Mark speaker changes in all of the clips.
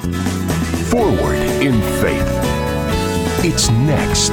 Speaker 1: Forward in Faith. It's next.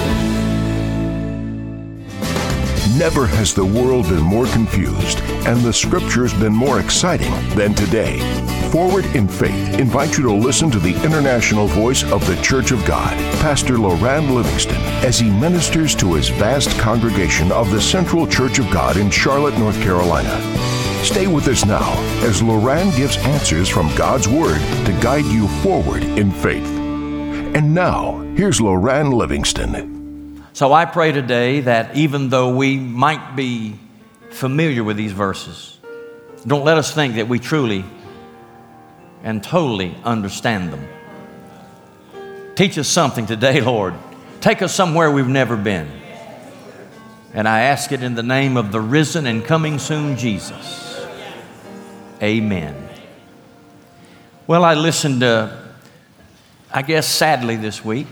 Speaker 1: Never has the world been more confused and the Scriptures been more exciting than today. Forward in Faith invites you to listen to the international voice of the Church of God, Pastor Loran Livingston, as he ministers to his vast congregation of the Central Church of God in Charlotte, North Carolina. Stay with us now as Loran gives answers from God's Word to guide you forward in faith. And now, here's Loran Livingston.
Speaker 2: So I pray today that even though we might be familiar with these verses, don't let us think that we truly and totally understand them. Teach us something today, Lord. Take us somewhere we've never been. And I ask it in the name of the risen and coming soon Jesus. Amen. Well, I listened to, I guess sadly this week,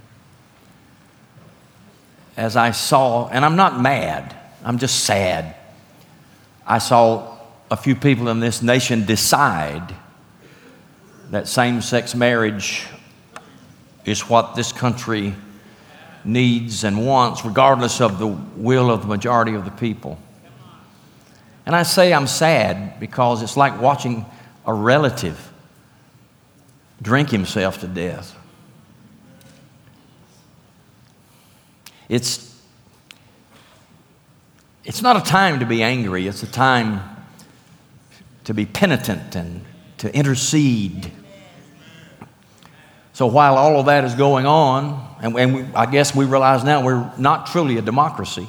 Speaker 2: as I saw, and I'm not mad, I'm just sad. I saw a few people in this nation decide that same-sex marriage is what this country needs and wants, regardless of the will of the majority of the people. And I say I'm sad because it's like watching a relative drink himself to death. It's not a time to be angry. It's a time to be penitent and to intercede. So while all of that is going on, I guess we realize now we're not truly a democracy.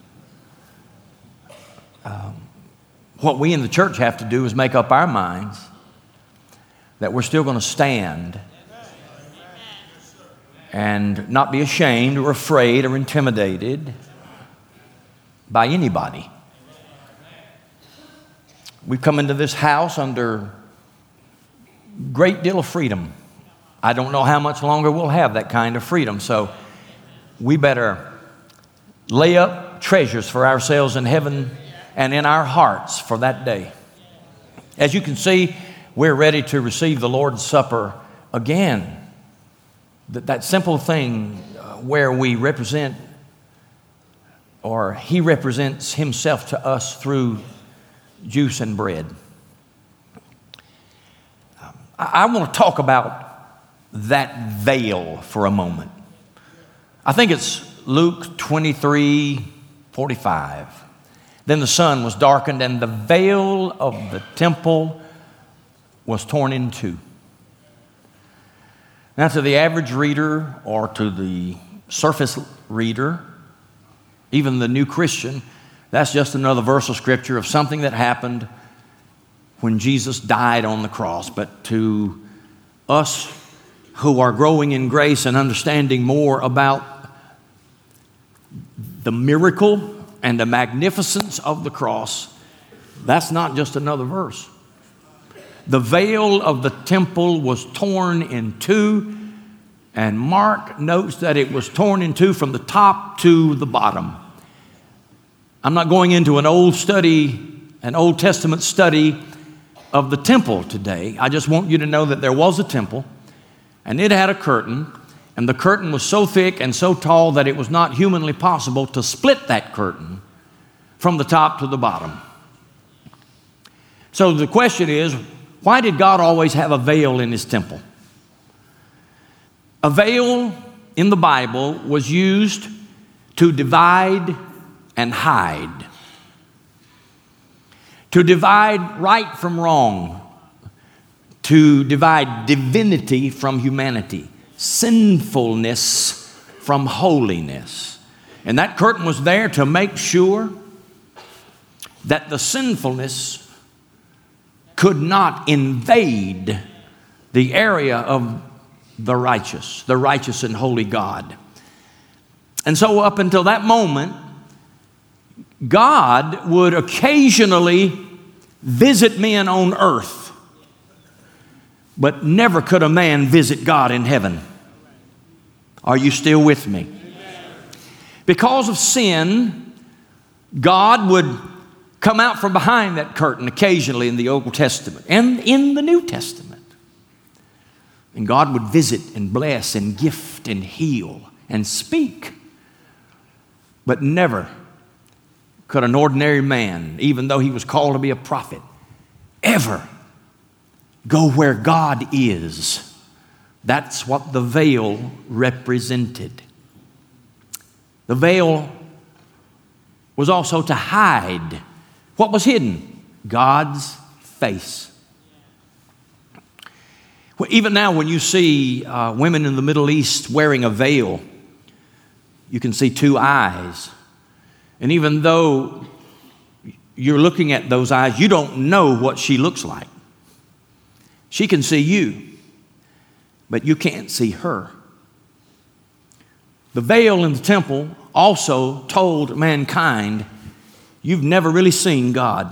Speaker 2: What we in the church have to do is make up our minds that we're still going to stand and not be ashamed or afraid or intimidated by anybody. We've come into this house under a great deal of freedom. I don't know how much longer we'll have that kind of freedom, so we better lay up treasures for ourselves in heaven and in our hearts for that day. As you can see, we're ready to receive the Lord's Supper again. That simple thing where we represent, or He represents Himself to us through juice and bread. I want to talk about that veil for a moment. I think it's Luke 23:45. Then the sun was darkened and the veil of the temple was torn in two. Now, to the average reader or to the surface reader, even the new Christian, that's just another verse of Scripture of something that happened when Jesus died on the cross. But to us who are growing in grace and understanding more about the miracle and the magnificence of the cross, that's not just another verse. The veil of the temple was torn in two, and Mark notes that it was torn in two from the top to the bottom. I'm not going into an Old Testament study of the temple today. I just want you to know that there was a temple, and it had a curtain, and the curtain was so thick and so tall that it was not humanly possible to split that curtain from the top to the bottom. So the question is, why did God always have a veil in His temple? A veil in the Bible was used to divide and hide. To divide right from wrong. To divide divinity from humanity. Sinfulness from holiness. And that curtain was there to make sure that the sinfulness could not invade the area of the righteous and holy God. And so up until that moment, God would occasionally visit men on earth, but never could a man visit God in heaven. Are you still with me? Because of sin, God would come out from behind that curtain occasionally in the Old Testament and in the New Testament. And God would visit and bless and gift and heal and speak. But never could an ordinary man, even though he was called to be a prophet, ever go where God is. That's what the veil represented. The veil was also to hide. What was hidden? God's face. Well, even now when you see women in the Middle East wearing a veil, you can see two eyes. And even though you're looking at those eyes, you don't know what she looks like. She can see you, but you can't see her. The veil in the temple also told mankind, you've never really seen God.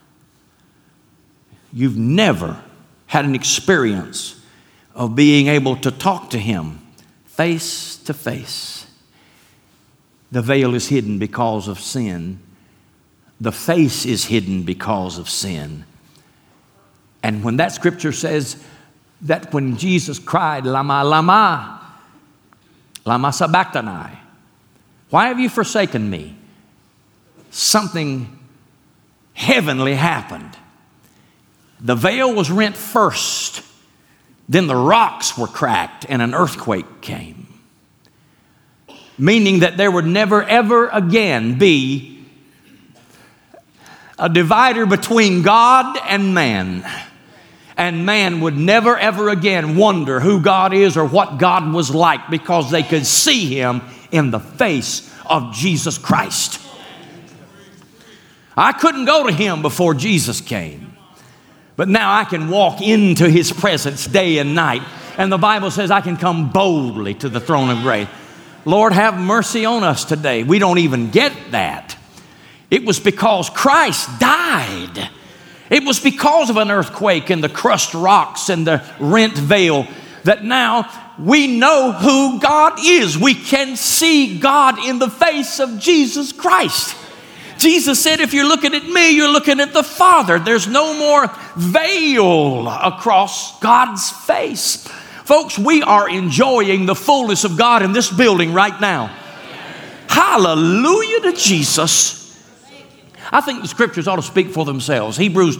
Speaker 2: You've never had an experience of being able to talk to Him face to face. The veil is hidden because of sin. The face is hidden because of sin. And when that scripture says that when Jesus cried, Lama, Lama, Lama sabachthani, why have you forsaken me? Something heavenly happened. The veil was rent first. Then the rocks were cracked and an earthquake came. Meaning that there would never ever again be a divider between God and man. And man would never ever again wonder who God is or what God was like, because they could see Him in the face of Jesus Christ. I couldn't go to Him before Jesus came, but now I can walk into His presence day and night. And the Bible says I can come boldly to the throne of grace. Lord, have mercy on us today. We don't even get that. It was because Christ died. It was because of an earthquake and the crushed rocks and the rent veil that now we know who God is. We can see God in the face of Jesus Christ. Jesus said, if you're looking at me, you're looking at the Father. There's no more veil across God's face. Folks, we are enjoying the fullness of God in this building right now. Hallelujah to Jesus. I think the scriptures ought to speak for themselves. Hebrews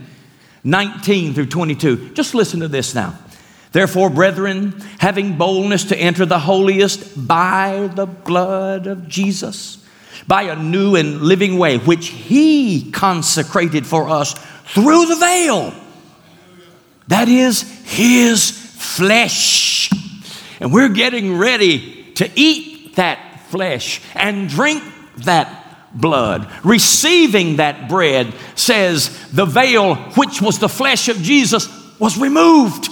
Speaker 2: 10:19 through 22. Just listen to this now. Therefore, brethren, having boldness to enter the holiest by the blood of Jesus, by a new and living way, which He consecrated for us through the veil. That is His flesh. And we're getting ready to eat that flesh and drink that blood. Receiving that bread says the veil, which was the flesh of Jesus, was removed.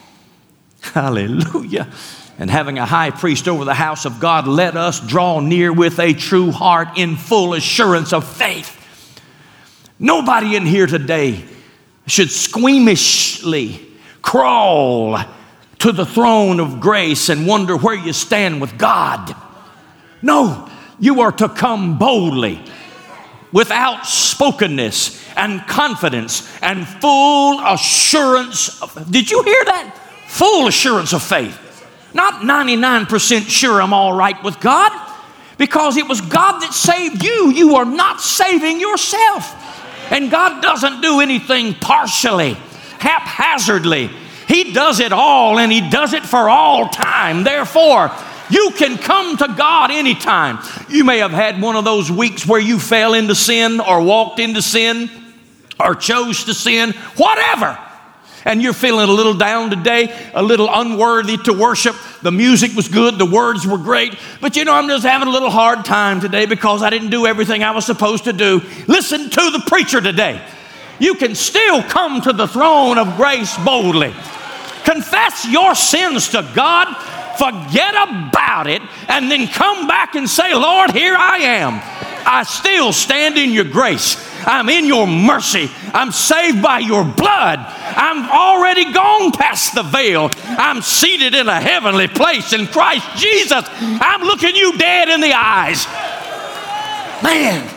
Speaker 2: Hallelujah. And having a high priest over the house of God, let us draw near with a true heart in full assurance of faith. Nobody in here today should squeamishly crawl to the throne of grace and wonder where you stand with God. No, you are to come boldly with outspokenness and confidence and full assurance. Did you hear that? Full assurance of faith. Not 99% sure I'm all right with God, because it was God that saved you. You are not saving yourself. And God doesn't do anything partially, haphazardly. He does it all, and He does it for all time. Therefore, you can come to God anytime. You may have had one of those weeks where you fell into sin or walked into sin or chose to sin, whatever. And you're feeling a little down today, a little unworthy to worship. The music was good, the words were great, but I'm just having a little hard time today because I didn't do everything I was supposed to do. Listen to the preacher today. You can still come to the throne of grace boldly. Confess your sins to God, forget about it, and then come back and say, Lord, here I am. I still stand in your grace. I'm in your mercy. I'm saved by your blood. I'm already gone past the veil. I'm seated in a heavenly place in Christ Jesus. I'm looking you dead in the eyes. Man.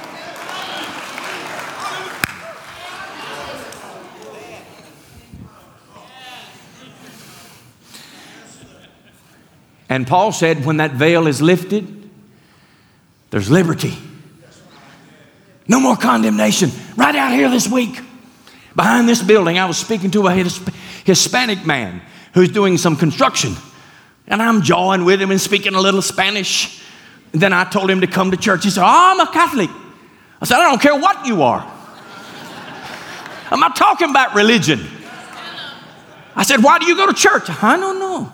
Speaker 2: And Paul said, when that veil is lifted, there's liberty. No more condemnation. Right out here this week, behind this building, I was speaking to a Hispanic man who's doing some construction. And I'm jawing with him and speaking a little Spanish. And then I told him to come to church. He said, I'm a Catholic. I said, I don't care what you are. I'm not talking about religion. I said, why do you go to church? I don't know.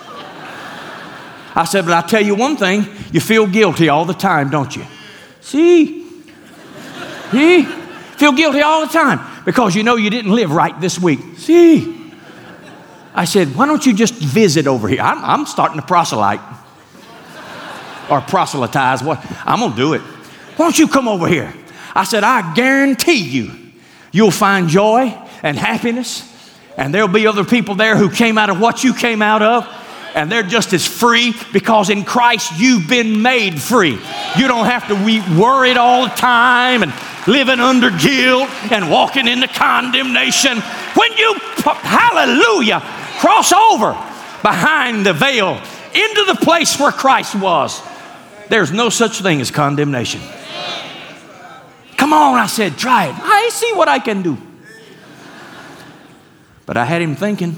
Speaker 2: I said, but I'll tell you one thing. You feel guilty all the time, don't you? See? Feel guilty all the time because you know you didn't live right this week. See? I said, why don't you just visit over here? I'm starting to proselyte or proselytize. What? I'm going to do it. Why don't you come over here? I said, I guarantee you'll find joy and happiness, and there'll be other people there who came out of what you came out of, and they're just as free because in Christ you've been made free. You don't have to be worried all the time and living under guilt and walking into condemnation. When you, hallelujah, cross over behind the veil into the place where Christ was, there's no such thing as condemnation. Come on, I said, try it. I see what I can do. But I had him thinking.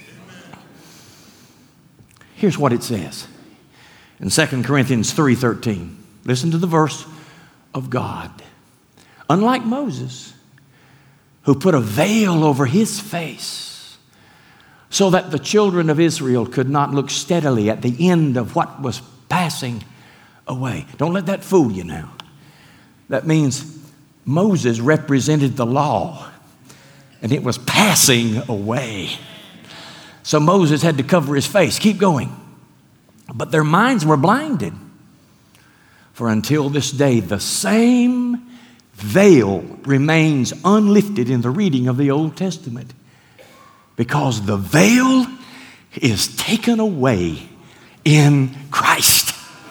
Speaker 2: Here's what it says in 2 Corinthians 3:13. Listen to the verse of God. Unlike Moses, who put a veil over his face so that the children of Israel could not look steadily at the end of what was passing away. Don't let that fool you now. That means Moses represented the law, and it was passing away. So Moses had to cover his face. Keep going. But their minds were blinded. For until this day, the same veil remains unlifted in the reading of the Old Testament, because the veil is taken away in Christ.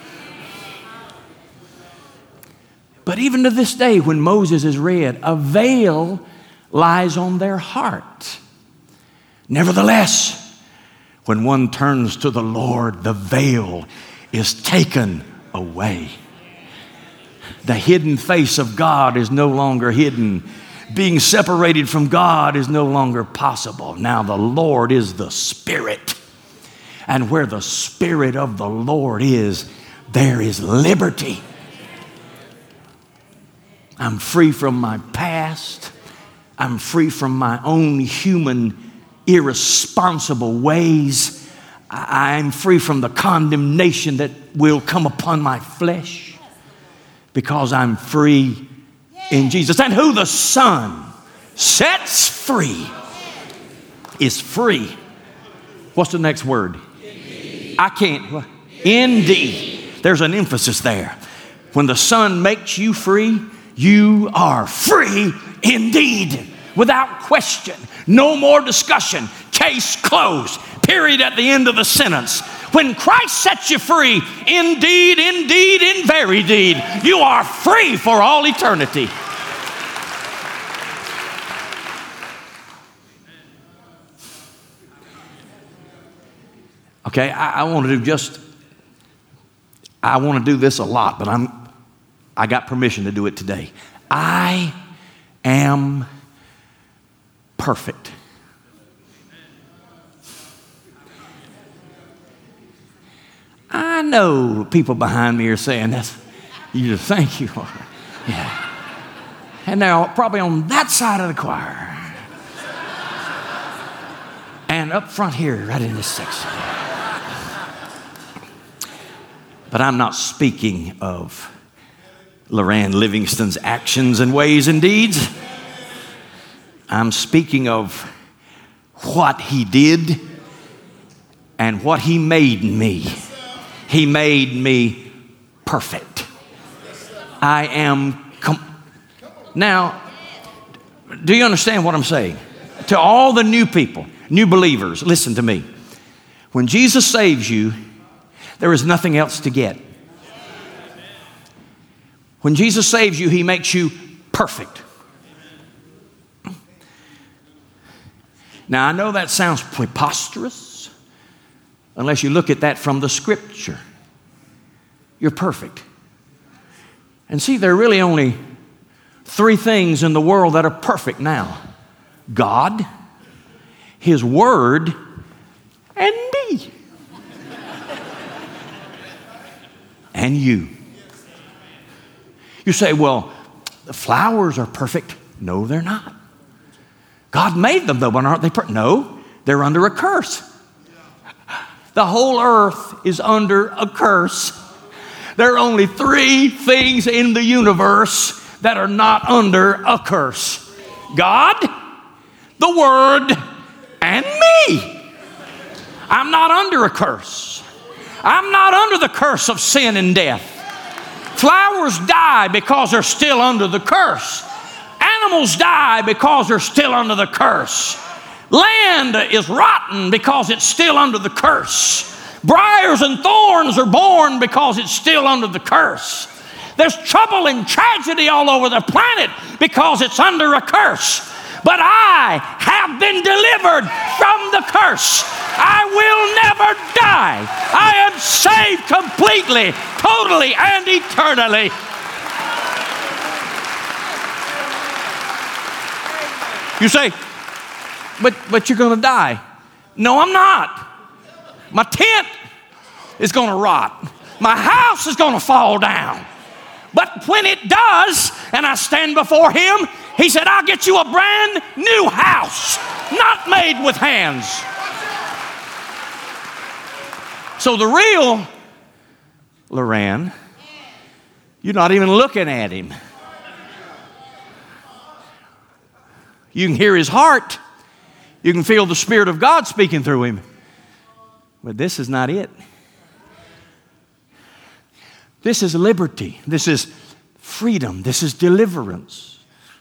Speaker 2: But even to this day, when Moses is read, a veil lies on their heart. Nevertheless, when one turns to the Lord, the veil is taken away. The hidden face of God is no longer hidden. Being separated from God is no longer possible. Now the Lord is the Spirit. And where the Spirit of the Lord is, there is liberty. I'm free from my past. I'm free from my own human, irresponsible ways. I'm free from the condemnation that will come upon my flesh because I'm free in Jesus. And who the Son sets free is free. What's the next word? Indeed. I can't. Indeed. There's an emphasis there. When the Son makes you free, you are free indeed, without question. No more discussion. Case closed. Period at the end of the sentence. When Christ sets you free, indeed, indeed, in very deed, you are free for all eternity. Okay, I want to do this a lot, but I got permission to do it today. I am perfect. I know people behind me are saying that's, you just think you are. Yeah. And they're probably on that side of the choir. And up front here, right in this section. But I'm not speaking of Loran Livingston's actions and ways and deeds. I'm speaking of what he did and what he made me. He made me perfect. I am. Now, do you understand what I'm saying? To all the new people, new believers, listen to me. When Jesus saves you, there is nothing else to get. When Jesus saves you, he makes you perfect. Now, I know that sounds preposterous, unless you look at that from the Scripture. You're perfect. And see, there are really only three things in the world that are perfect now: God, His Word, and me. And you. You say, well, the flowers are perfect. No, they're not. God made them, though, but aren't they perfect? No, they're under a curse. The whole earth is under a curse. There are only three things in the universe that are not under a curse: God, the Word, and me. I'm not under a curse. I'm not under the curse of sin and death. Flowers die because they're still under the curse. Animals die because they're still under the curse. Land is rotten because it's still under the curse. Briars and thorns are born because it's still under the curse. There's trouble and tragedy all over the planet because it's under a curse. But I have been delivered from the curse. I will never die. I am saved completely, totally, and eternally. You say, but you're going to die. No, I'm not. My tent is going to rot. My house is going to fall down. But when it does, and I stand before Him, He said, I'll get you a brand new house, not made with hands. So the real Loran, you're not even looking at him. You can hear his heart. You can feel the Spirit of God speaking through him. But this is not it. This is liberty. This is freedom. This is deliverance.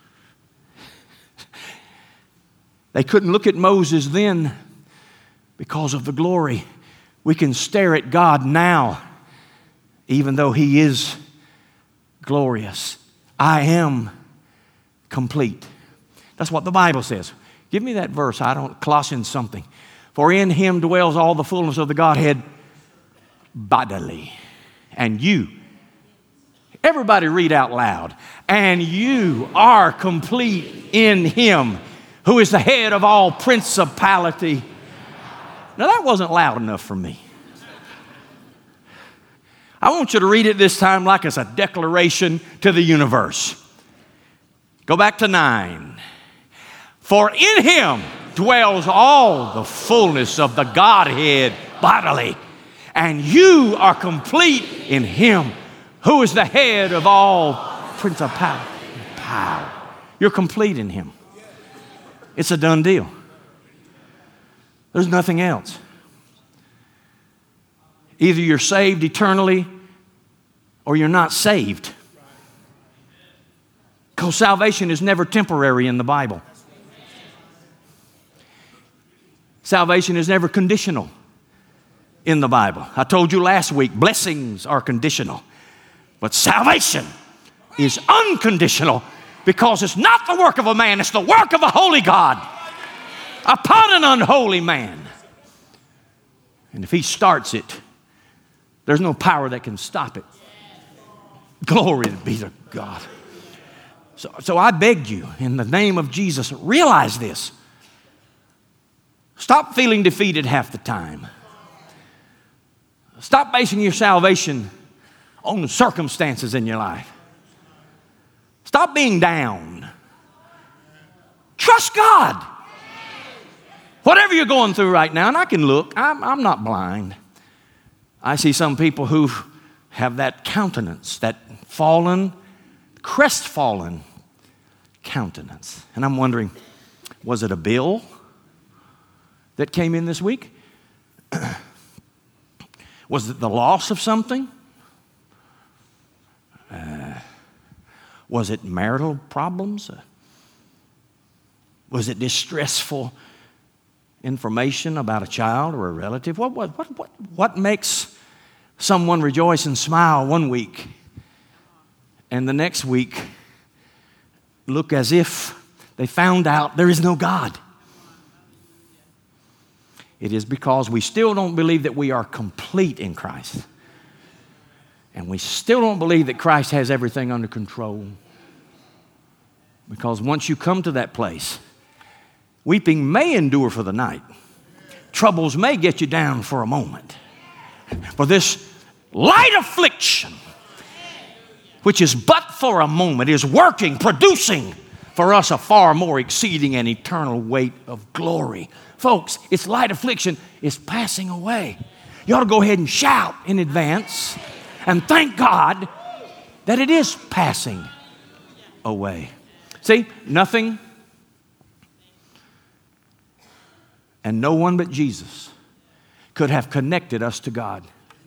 Speaker 2: They couldn't look at Moses then because of the glory. We can stare at God now, even though He is glorious. I am complete. That's what the Bible says. Give me that verse. Colossians something. For in Him dwells all the fullness of the Godhead bodily. And you, everybody read out loud. And you are complete in Him, who is the head of all principality. Now that wasn't loud enough for me. I want you to read it this time like it's a declaration to the universe. Go back to 9. For in Him dwells all the fullness of the Godhead bodily. And you are complete in Him, who is the head of all principality and power. You're complete in Him. It's a done deal. There's nothing else. Either you're saved eternally or you're not saved. Because salvation is never temporary in the Bible. Salvation is never conditional in the Bible. I told you last week, blessings are conditional. But salvation is unconditional because it's not the work of a man, it's the work of a holy God upon an unholy man. And if He starts it, there's no power that can stop it. Glory be to God. So I beg you, in the name of Jesus, realize this. Stop feeling defeated half the time. Stop basing your salvation on the circumstances in your life. Stop being down. Trust God. Whatever you're going through right now, and I can look, I'm not blind. I see some people who have that countenance, that fallen, crestfallen countenance. And I'm wondering, was it a bill that came in this week? Was it the loss of something? Was it marital problems? Was it distressful information about a child or a relative? What makes someone rejoice and smile one week and the next week look as if they found out there is no God? It is because we still don't believe that we are complete in Christ. And we still don't believe that Christ has everything under control. Because once you come to that place, weeping may endure for the night. Troubles may get you down for a moment. For this light affliction, which is but for a moment, is working, producing for us a far more exceeding and eternal weight of glory. Folks, it's light affliction is passing away. You ought to go ahead and shout in advance and thank God that it is passing away. See, nothing and no one but Jesus could have connected us to God.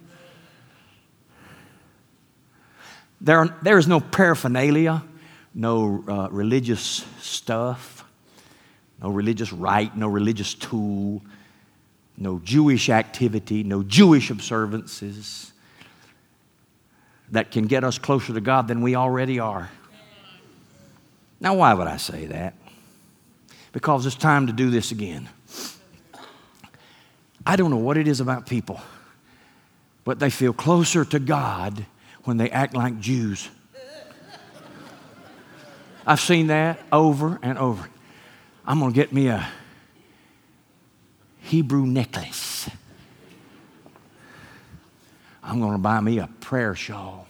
Speaker 2: There is no paraphernalia, no religious stuff, no religious rite, no religious tool, no Jewish activity, no Jewish observances that can get us closer to God than we already are. Now, why would I say that? Because it's time to do this again. I don't know what it is about people, but they feel closer to God when they act like Jews. I've seen that over and over. I'm going to get me a Hebrew necklace. I'm going to buy me a prayer shawl.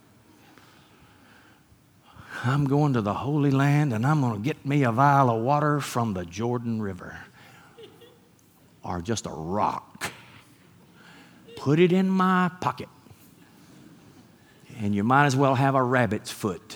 Speaker 2: I'm going to the Holy Land and I'm going to get me a vial of water from the Jordan River. Or just a rock. Put it in my pocket. And you might as well have a rabbit's foot.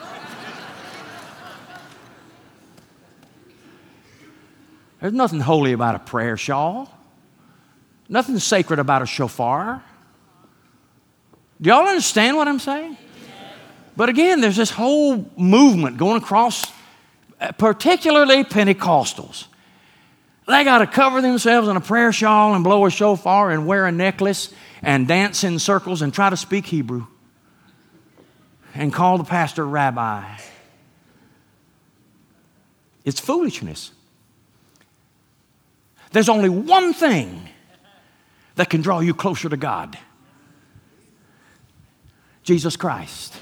Speaker 2: There's nothing holy about a prayer shawl. Nothing sacred about a shofar. Do y'all understand what I'm saying? But again, there's this whole movement going across, particularly Pentecostals. They got to cover themselves in a prayer shawl and blow a shofar and wear a necklace and dance in circles and try to speak Hebrew and call the pastor rabbi. It's foolishness. There's only one thing that can draw you closer to God. Jesus Christ.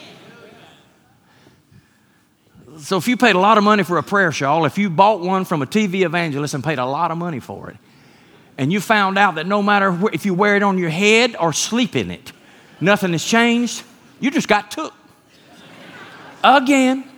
Speaker 2: So if you paid a lot of money for a prayer shawl, if you bought one from a TV evangelist and paid a lot of money for it, and you found out that no matter if you wear it on your head or sleep in it, nothing has changed, you just got took. Again.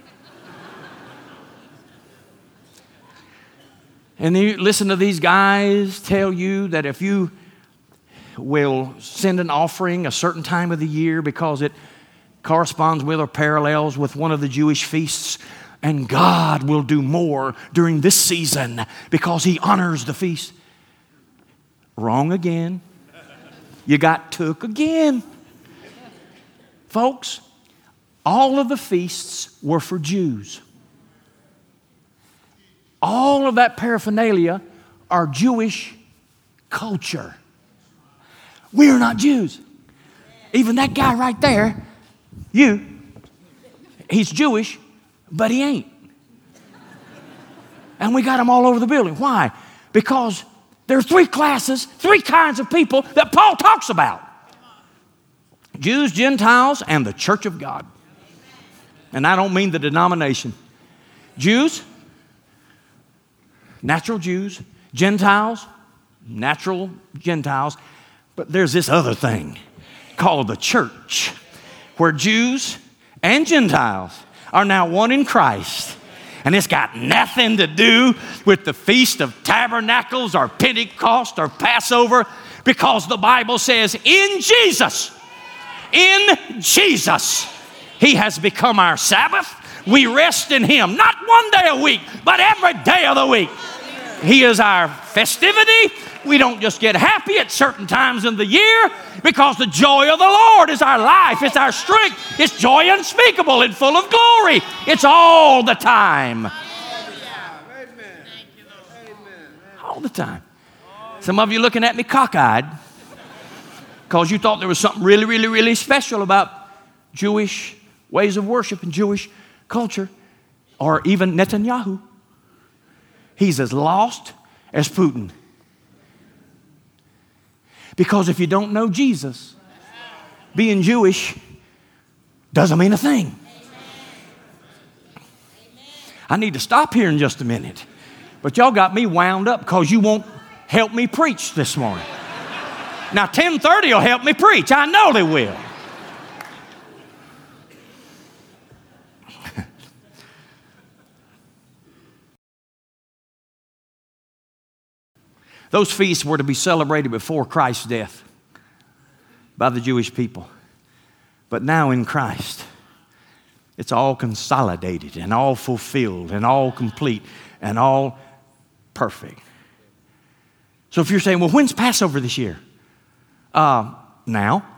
Speaker 2: And then you listen to these guys tell you that if you will send an offering a certain time of the year because it corresponds with or parallels with one of the Jewish feasts, and God will do more during this season because He honors the feast. Wrong again. You got took again. Folks, all of the feasts were for Jews. All of that paraphernalia are Jewish culture. We are not Jews. Even that guy right there, he's Jewish, but he ain't. And we got them all over the building. Why? Because there are three kinds of people that Paul talks about. Jews, Gentiles, and the church of God. And I don't mean the denomination. Jews, natural Jews. Gentiles, natural Gentiles. But there's this other thing called the church, where Jews and Gentiles are now one in Christ. And it's got nothing to do with the Feast of Tabernacles or Pentecost or Passover, because the Bible says in Jesus, He has become our Sabbath. We rest in Him, not one day a week, but every day of the week. He is our festivity. We don't just get happy at certain times in the year, because the joy of the Lord is our life. It's our strength. It's joy unspeakable and full of glory. It's all the time. All the time. Some of you looking at me cockeyed because you thought there was something really, really, really special about Jewish ways of worship and Jewish culture, or even Netanyahu. He's as lost as Putin. Because if you don't know Jesus, being Jewish doesn't mean a thing. I need to stop here in just a minute. But y'all got me wound up because you won't help me preach this morning. Now 10:30 will help me preach. I know they will. Those feasts were to be celebrated before Christ's death by the Jewish people. But now in Christ, it's all consolidated and all fulfilled and all complete and all perfect. So if you're saying, well, when's Passover this year? Now.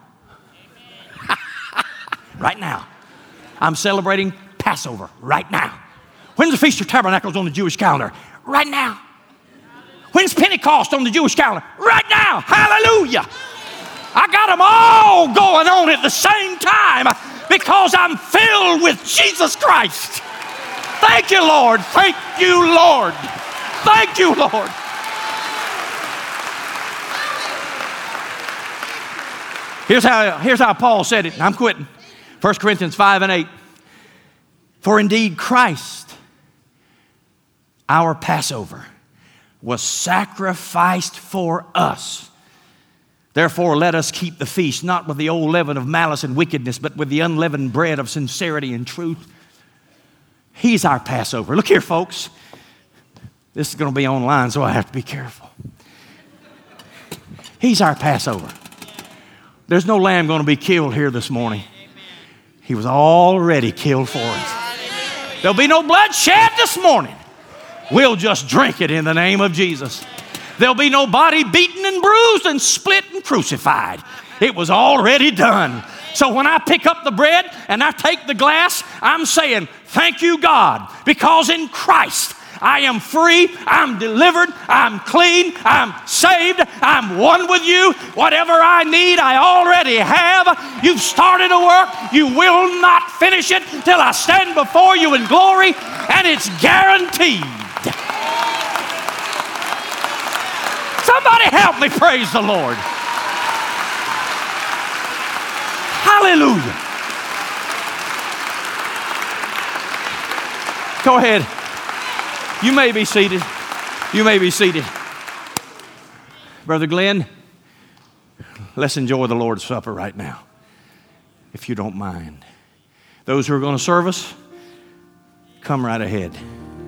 Speaker 2: Right now. I'm celebrating Passover right now. When's the Feast of Tabernacles on the Jewish calendar? Right now. When's Pentecost on the Jewish calendar? Right now. Hallelujah. I got them all going on at the same time because I'm filled with Jesus Christ. Thank you, Lord. Thank you, Lord. Thank you, Lord. Here's how Paul said it. I'm quitting. 1 Corinthians 5:8. For indeed Christ, our Passover, was sacrificed for us. Therefore, let us keep the feast, not with the old leaven of malice and wickedness, but with the unleavened bread of sincerity and truth. He's our Passover. Look here, folks. This is going to be online, so I have to be careful. He's our Passover. There's no lamb going to be killed here this morning. He was already killed for us. There'll be no bloodshed this morning. We'll just drink it in the name of Jesus. There'll be no body beaten and bruised and split and crucified. It was already done. So when I pick up the bread and I take the glass, I'm saying, thank you, God, because in Christ I am free, I'm delivered, I'm clean, I'm saved, I'm one with you. Whatever I need, I already have. You've started a work, you will not finish it till I stand before you in glory, and it's guaranteed. Somebody help me praise the Lord. Hallelujah. Go ahead. You may be seated. You may be seated. Brother Glenn, let's enjoy the Lord's Supper right now, if you don't mind. Those who are going to serve us, come right ahead.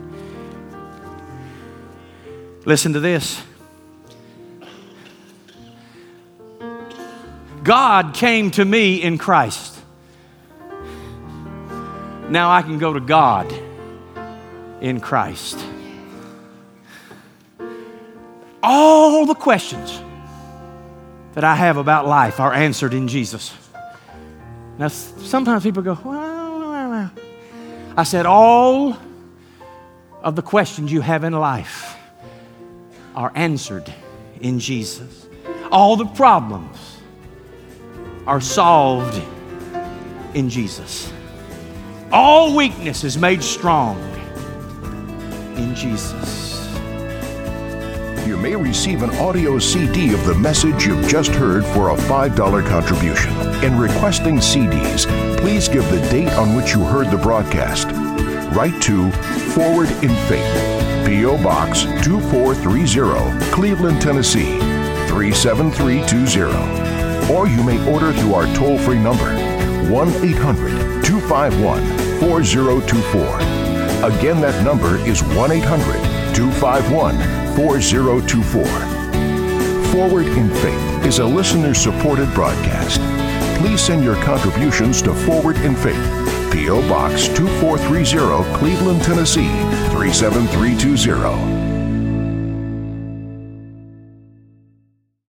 Speaker 2: Listen to this. God came to me in Christ. Now I can go to God in Christ. All the questions that I have about life are answered in Jesus. Now, sometimes people go, well. I said, all of the questions you have in life are answered in Jesus. All the problems are solved in Jesus. All weakness is made strong in Jesus.
Speaker 1: You may receive an audio CD of the message you've just heard for a $5 contribution. In requesting CDs, please give the date on which you heard the broadcast. Write to Forward in Faith, P.O. Box 2430, Cleveland, Tennessee 37320. Or you may order through our toll-free number, 1-800-251-4024. Again, that number is 1-800-251-4024. Forward in Faith is a listener-supported broadcast. Please send your contributions to Forward in Faith, P.O. Box 2430, Cleveland, Tennessee 37320.